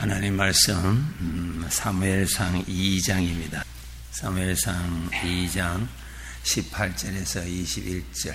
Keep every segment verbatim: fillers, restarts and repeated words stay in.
하나님 말씀 사무엘상 이 장입니다. 사무엘상 이 장 십팔 절에서 이십일 절.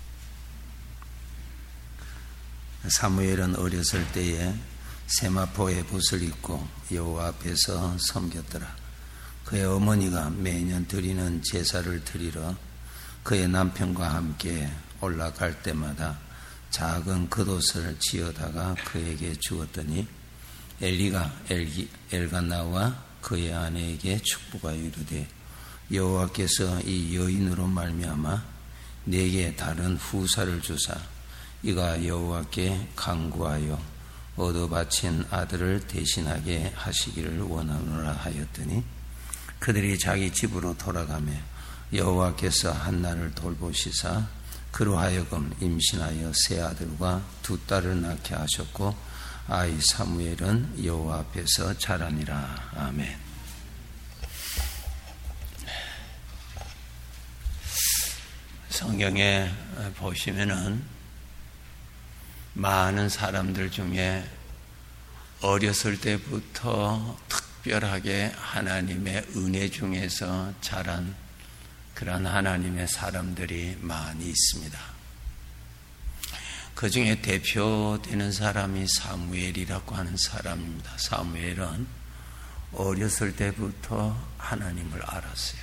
사무엘은 어렸을 때에 세마포의 붓을 입고 여호와 앞에서 섬겼더라. 그의 어머니가 매년 드리는 제사를 드리러 그의 남편과 함께 올라갈 때마다 작은 겉옷을 지어다가 그에게 주었더니 엘리가 엘기, 엘가나와 그의 아내에게 축복하여 이르되 여호와께서 이 여인으로 말미암아 내게 다른 후사를 주사 이가 여호와께 간구하여 얻어 바친 아들을 대신하게 하시기를 원하노라 하였더니 그들이 자기 집으로 돌아가며 여호와께서 한나를 돌보시사 그로 하여금 임신하여 세 아들과 두 딸을 낳게 하셨고 아이 사무엘은 여호와 앞에서 자라니라. 아멘. 성경에 보시면은 많은 사람들 중에 어렸을 때부터 특별하게 하나님의 은혜 중에서 자란 그런 하나님의 사람들이 많이 있습니다. 그 중에 대표되는 사람이 사무엘이라고 하는 사람입니다. 사무엘은 어렸을 때부터 하나님을 알았어요.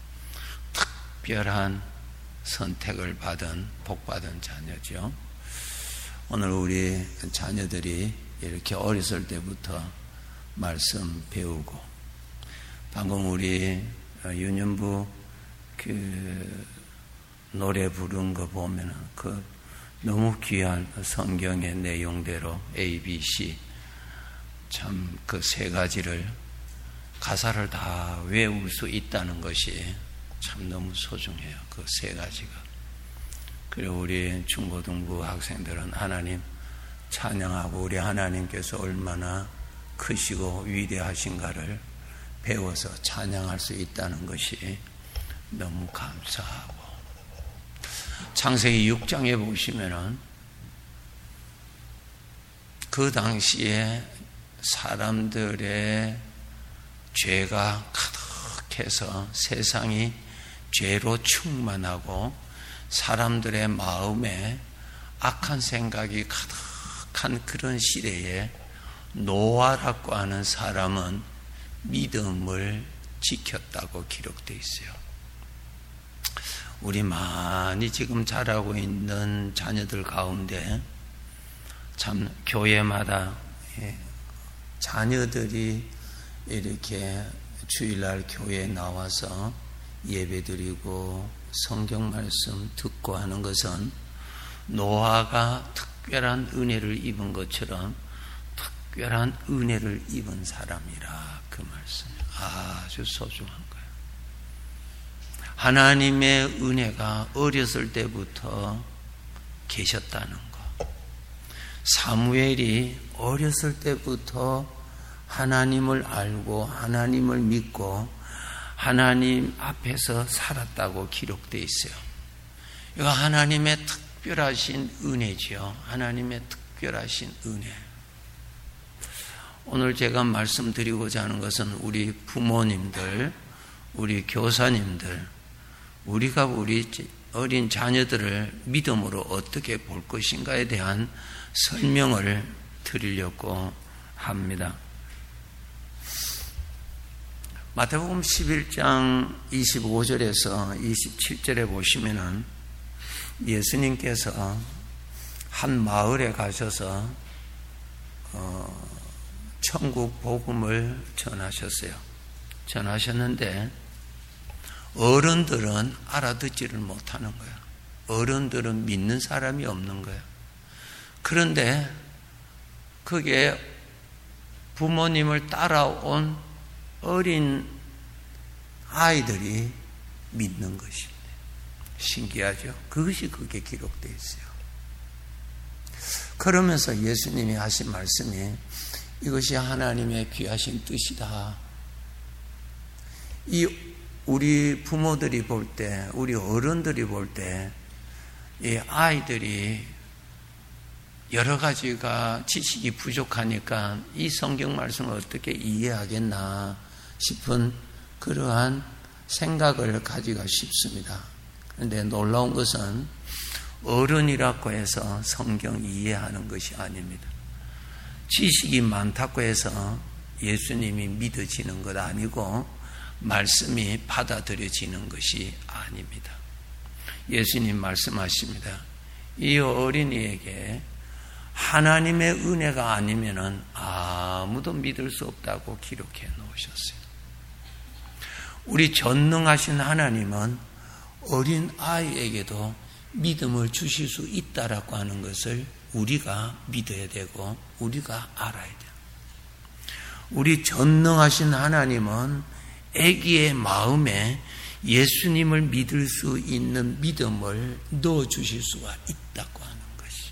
특별한 선택을 받은 복받은 자녀죠. 오늘 우리 자녀들이 이렇게 어렸을 때부터 말씀 배우고 방금 우리 윤현부 그 노래 부른 거 보면은 그 너무 귀한 성경의 내용대로 A, B, C 참 그 세 가지를 가사를 다 외울 수 있다는 것이 참 너무 소중해요. 그 세 가지가. 그리고 우리 중고등부 학생들은 하나님 찬양하고 우리 하나님께서 얼마나 크시고 위대하신가를 배워서 찬양할 수 있다는 것이 너무 감사하고 창세기 육 장에 보시면은 그 당시에 사람들의 죄가 가득해서 세상이 죄로 충만하고 사람들의 마음에 악한 생각이 가득한 그런 시대에 노아라고 하는 사람은 믿음을 지켰다고 기록되어 있어요. 우리 많이 지금 자라고 있는 자녀들 가운데 참 교회마다 자녀들이 이렇게 주일날 교회에 나와서 예배드리고 성경 말씀 듣고 하는 것은 노아가 특별한 은혜를 입은 것처럼 특별한 은혜를 입은 사람이라 그 말씀 아주 소중한 거예요. 하나님의 은혜가 어렸을 때부터 계셨다는 것. 사무엘이 어렸을 때부터 하나님을 알고 하나님을 믿고 하나님 앞에서 살았다고 기록되어 있어요. 이거 하나님의 특별하신 은혜지요. 하나님의 특별하신 은혜. 오늘 제가 말씀드리고자 하는 것은 우리 부모님들, 우리 교사님들, 우리가 우리 어린 자녀들을 믿음으로 어떻게 볼 것인가에 대한 설명을 드리려고 합니다. 마태복음 십일 장 이십오 절에서 이십칠 절에 보시면은 예수님께서 한 마을에 가셔서 어, 천국 복음을 전하셨어요. 전하셨는데 어른들은 알아듣지를 못하는 거야. 어른들은 믿는 사람이 없는 거야. 그런데 그게 부모님을 따라온 어린 아이들이 믿는 것입니다. 신기하죠? 그것이 그게 기록되어 있어요. 그러면서 예수님이 하신 말씀이 이것이 하나님의 귀하신 뜻이다. 이 우리 부모들이 볼 때, 우리 어른들이 볼 때, 이 아이들이 여러 가지가 지식이 부족하니까 이 성경 말씀을 어떻게 이해하겠나 싶은 그러한 생각을 가지기가 쉽습니다. 그런데 놀라운 것은 어른이라고 해서 성경 이해하는 것이 아닙니다. 지식이 많다고 해서 예수님이 믿어지는 것 아니고 말씀이 받아들여지는 것이 아닙니다. 예수님 말씀하십니다. 이 어린이에게 하나님의 은혜가 아니면은 아무도 믿을 수 없다고 기록해 놓으셨어요. 우리 전능하신 하나님은 어린 아이에게도 믿음을 주실 수 있다라고 하는 것을 우리가 믿어야 되고 우리가 알아야 돼요. 우리 전능하신 하나님은 아기의 마음에 예수님을 믿을 수 있는 믿음을 넣어주실 수가 있다고 하는 것이.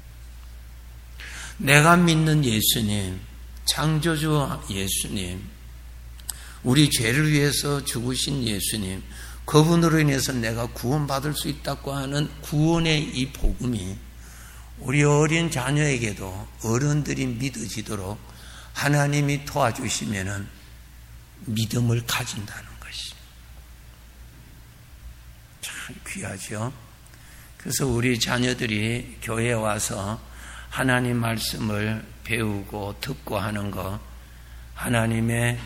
내가 믿는 예수님, 창조주 예수님, 우리 죄를 위해서 죽으신 예수님, 그분으로 인해서 내가 구원받을 수 있다고 하는 구원의 이 복음이 우리 어린 자녀에게도 어른들이 믿어지도록 하나님이 도와주시면은 믿음을 가진다는 것이 참 귀하죠. 그래서 우리 자녀들이 교회에 와서 하나님 말씀을 배우고 듣고 하는 것, 하나님의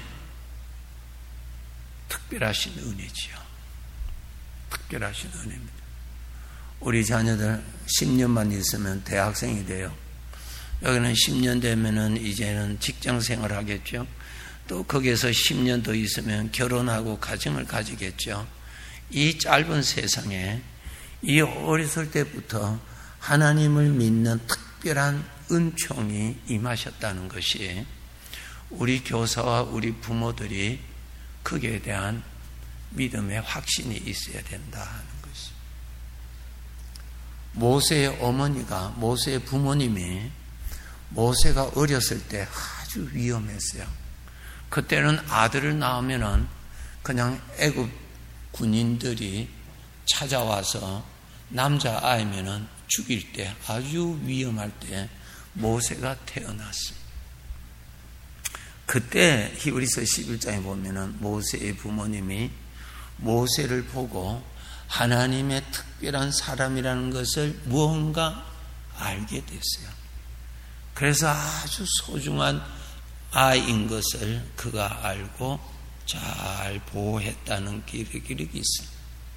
특별하신 은혜지요. 특별하신 은혜입니다. 우리 자녀들 십 년만 있으면 대학생이 돼요. 여기는 십 년 되면은 이제는 직장 생활을 하겠죠. 또 거기에서 십 년 더 있으면 결혼하고 가정을 가지겠죠. 이 짧은 세상에 이 어렸을 때부터 하나님을 믿는 특별한 은총이 임하셨다는 것이 우리 교사와 우리 부모들이 거기에 대한 믿음의 확신이 있어야 된다 하는 것이. 모세의 어머니가, 모세의 부모님이 모세가 어렸을 때 아주 위험했어요. 그때는 아들을 낳으면은 그냥 애굽 군인들이 찾아와서 남자아이면은 죽일 때, 아주 위험할 때 모세가 태어났습니다. 그때 히브리서 십일 장에 보면은 모세의 부모님이 모세를 보고 하나님의 특별한 사람이라는 것을 무언가 알게 됐어요. 그래서 아주 소중한 아이인 것을 그가 알고 잘 보호했다는 기록이 있습니다.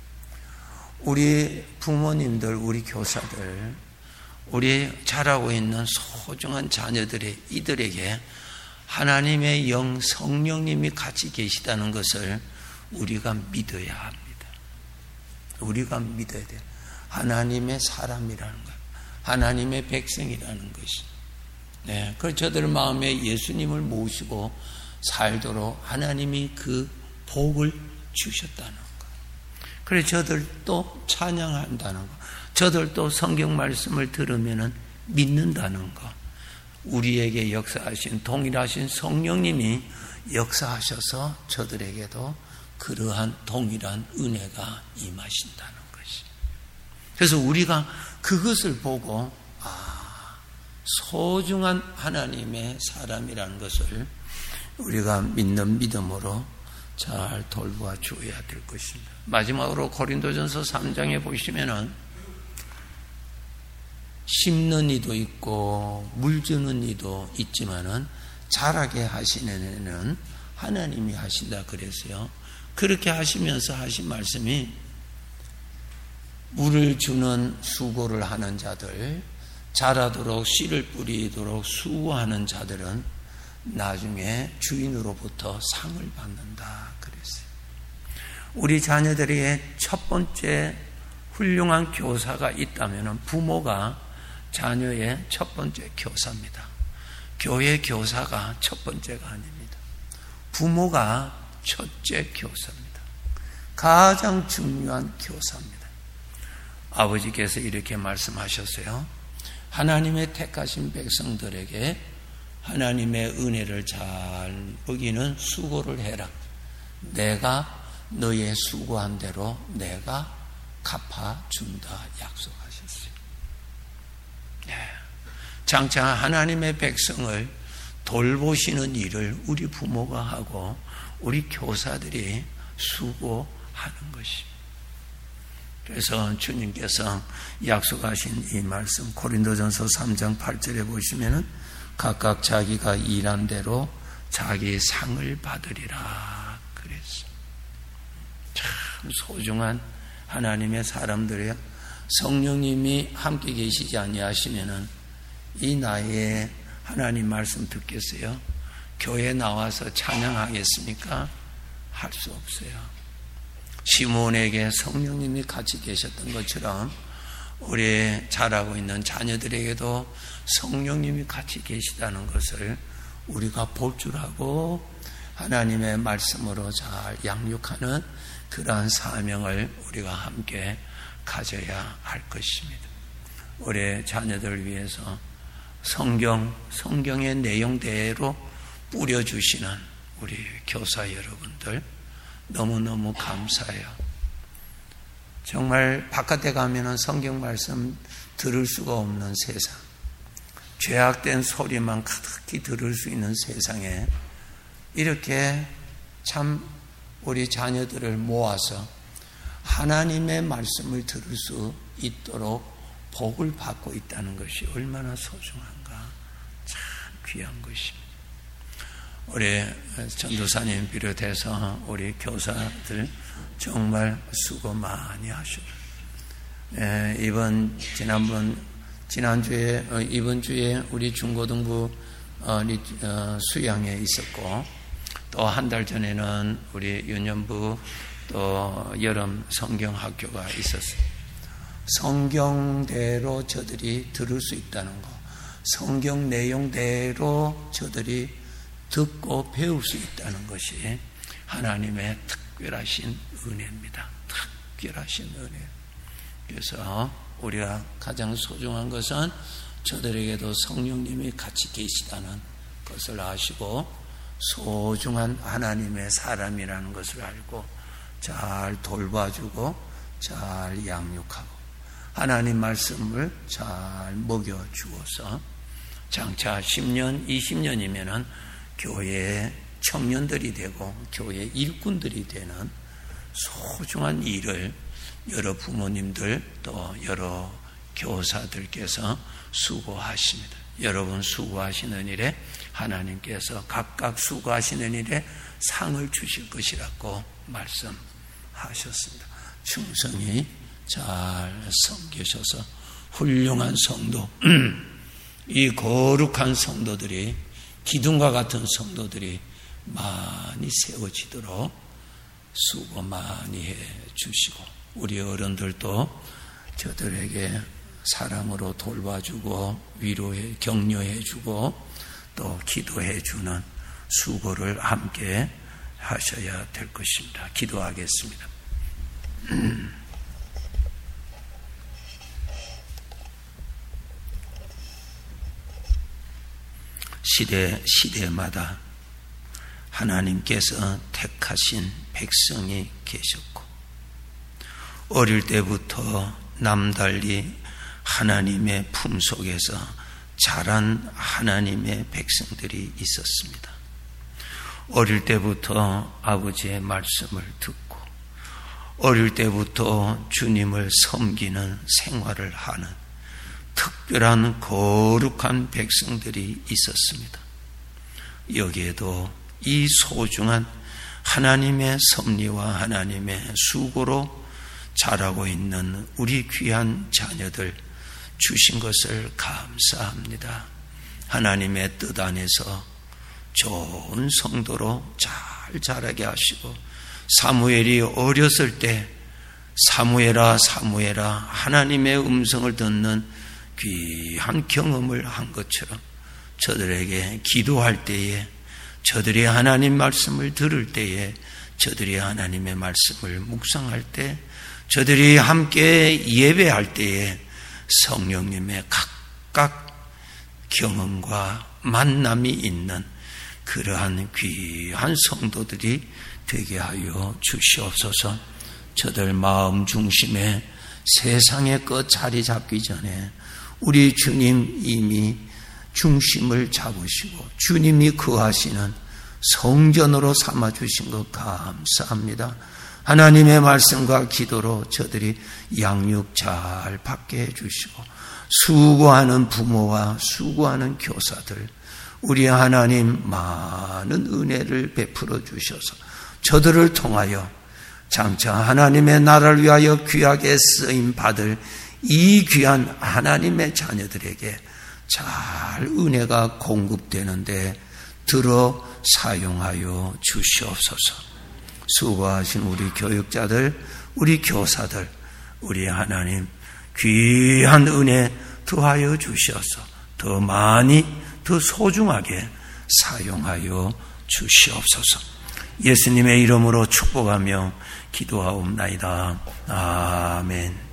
우리 부모님들, 우리 교사들, 우리 자라고 있는 소중한 자녀들의 이들에게 하나님의 영 성령님이 같이 계시다는 것을 우리가 믿어야 합니다. 우리가 믿어야 돼요. 하나님의 사람이라는 것, 하나님의 백성이라는 것이. 네, 그래서 저들 마음에 예수님을 모시고 살도록 하나님이 그 복을 주셨다는 것. 그래서 저들도 찬양한다는 것. 저들도 성경 말씀을 들으면 믿는다는 것. 우리에게 역사하신 동일하신 성령님이 역사하셔서 저들에게도 그러한 동일한 은혜가 임하신다는 것이. 그래서 우리가 그것을 보고 아, 소중한 하나님의 사람이라는 것을 우리가 믿는 믿음으로 잘 돌보아 주어야 될 것입니다. 마지막으로 고린도전서 삼 장에 보시면은 심는 이도 있고 물 주는 이도 있지만은 자라게 하시는 이는 하나님이 하신다 그랬어요. 그렇게 하시면서 하신 말씀이 물을 주는 수고를 하는 자들, 자라도록 씨를 뿌리도록 수고하는 자들은 나중에 주인으로부터 상을 받는다 그랬어요. 우리 자녀들에게 첫 번째 훌륭한 교사가 있다면 부모가 자녀의 첫 번째 교사입니다. 교회 교사가 첫 번째가 아닙니다. 부모가 첫째 교사입니다. 가장 중요한 교사입니다. 아버지께서 이렇게 말씀하셨어요. 하나님의 택하신 백성들에게 하나님의 은혜를 잘 보기는 수고를 해라. 내가 너의 수고한 대로 내가 갚아준다 약속하셨어요. 네. 장차 하나님의 백성을 돌보시는 일을 우리 부모가 하고 우리 교사들이 수고하는 것입니다. 그래서 주님께서 약속하신 이 말씀 고린도전서 삼 장 팔 절에 보시면은 각각 자기가 일한 대로 자기 상을 받으리라 그랬어요. 참 소중한 하나님의 사람들이요. 성령님이 함께 계시지 아니하시면은 이 나이에 하나님 말씀 듣겠어요? 교회 나와서 찬양하겠습니까? 할 수 없어요. 시몬에게 성령님이 같이 계셨던 것처럼 우리 자라고 있는 자녀들에게도 성령님이 같이 계시다는 것을 우리가 볼 줄 알고 하나님의 말씀으로 잘 양육하는 그러한 사명을 우리가 함께 가져야 할 것입니다. 우리 자녀들 위해서 성경, 성경의 내용대로 뿌려주시는 우리 교사 여러분들 너무너무 감사해요. 정말 바깥에 가면은 성경 말씀 들을 수가 없는 세상, 죄악된 소리만 가득히 들을 수 있는 세상에 이렇게 참 우리 자녀들을 모아서 하나님의 말씀을 들을 수 있도록 복을 받고 있다는 것이 얼마나 소중한가, 참 귀한 것입니다. 우리 전도사님 비롯해서 우리 교사들 정말 수고 많이 하셔요. 예, 이번 지난번 지난주에 어, 이번 주에 우리 중고등부 어, 어, 수양에 있었고 또 한 달 전에는 우리 유년부 또 여름 성경학교가 있었어요. 성경대로 저들이 들을 수 있다는 것, 성경 내용대로 저들이 듣고 배울 수 있다는 것이 하나님의 특별하신 은혜입니다. 특별하신 은혜. 그래서 우리가 가장 소중한 것은 저들에게도 성령님이 같이 계시다는 것을 아시고 소중한 하나님의 사람이라는 것을 알고 잘 돌봐주고 잘 양육하고 하나님 말씀을 잘 먹여주어서 장차 십 년, 이십 년이면은 교회의 청년들이 되고 교회의 일꾼들이 되는 소중한 일을 여러 부모님들 또 여러 교사들께서 수고하십니다. 여러분 수고하시는 일에 하나님께서 각각 수고하시는 일에 상을 주실 것이라고 말씀하셨습니다. 충성히 잘 섬기셔서 훌륭한 성도, 이 거룩한 성도들이 기둥과 같은 성도들이 많이 세워지도록 수고 많이 해 주시고 우리 어른들도 저들에게 사랑으로 돌봐주고 위로해 격려해 주고 또 기도해 주는 수고를 함께 하셔야 될 것입니다. 기도하겠습니다. 시대 시대마다 하나님께서 택하신 백성이 계셨고 어릴 때부터 남달리 하나님의 품속에서 자란 하나님의 백성들이 있었습니다. 어릴 때부터 아버지의 말씀을 듣고 어릴 때부터 주님을 섬기는 생활을 하는 특별한 거룩한 백성들이 있었습니다. 여기에도 이 소중한 하나님의 섭리와 하나님의 수고로 자라고 있는 우리 귀한 자녀들 주신 것을 감사합니다. 하나님의 뜻 안에서 좋은 성도로 잘 자라게 하시고 사무엘이 어렸을 때 사무엘아 사무엘아 하나님의 음성을 듣는 귀한 경험을 한 것처럼 저들에게 기도할 때에 저들이 하나님 말씀을 들을 때에 저들이 하나님의 말씀을 묵상할 때 저들이 함께 예배할 때에 성령님의 각각 경험과 만남이 있는 그러한 귀한 성도들이 되게 하여 주시옵소서. 저들 마음 중심에 세상의 것 자리 잡기 전에 우리 주님 이미 중심을 잡으시고 주님이 거하시는 성전으로 삼아주신 것 감사합니다. 하나님의 말씀과 기도로 저들이 양육 잘 받게 해주시고 수고하는 부모와 수고하는 교사들 우리 하나님 많은 은혜를 베풀어 주셔서 저들을 통하여 장차 하나님의 나라를 위하여 귀하게 쓰임 받을 이 귀한 하나님의 자녀들에게 잘 은혜가 공급되는데 들어 사용하여 주시옵소서. 수고하신 우리 교육자들, 우리 교사들, 우리 하나님 귀한 은혜 더하여 주셔서 더 많이 더 소중하게 사용하여 주시옵소서. 예수님의 이름으로 축복하며 기도하옵나이다. 아멘.